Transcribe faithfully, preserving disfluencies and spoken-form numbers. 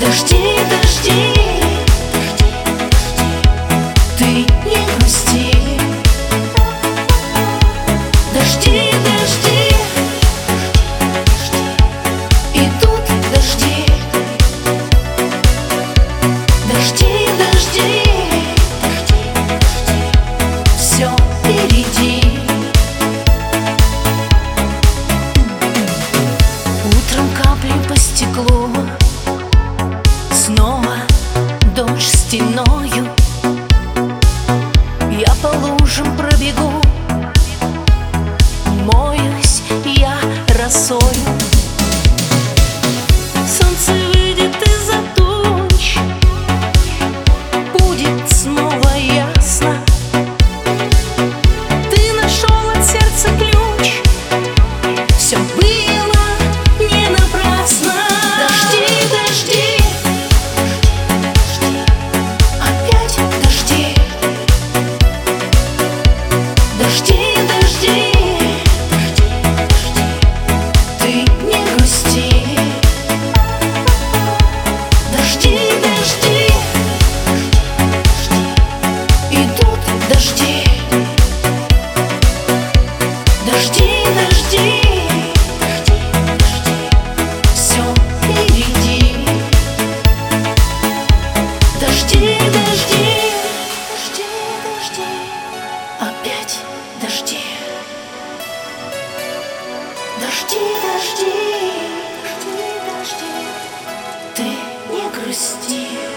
Дожди, дожди, ты не грусти. Дожди, дожди, идут дожди. Дожди, дожди, все впереди. Утром капли по стеклу, снова дождь стеною. Я по лужам пробегу, моюсь я росою. Солнце выйдет из-за туч, будет снова ясно. Ты нашел от сердца ключ, все было не напрасно. Дожди, дожди, опять дожди. Дожди, дожди, ты не грусти. Дожди, дожди, идут дожди. Дожди, дожди, все впереди. Дожди, дожди, дожди, дожди, опять дожди. Дожди, дожди, дожди, дожди, ты не грусти.